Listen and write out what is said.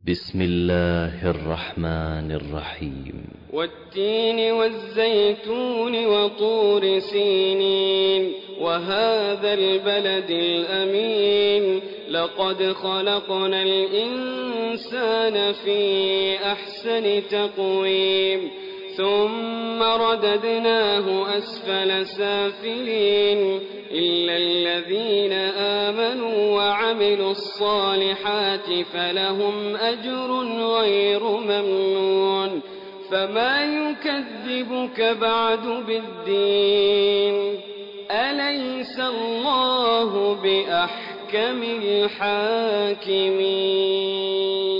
بسم الله الرحمن الرحيم. والتين والزيتون وطور سينين وهذا البلد الأمين لقد خلقنا الإنسان في أحسن تقويم ثم رددناه أسفل سافلين إلا الذين آمنوا وعملوا الصالحات فلهم أجر غير ممنون فما يكذبك بعد بالدين أليس الله بأحكم الحاكمين.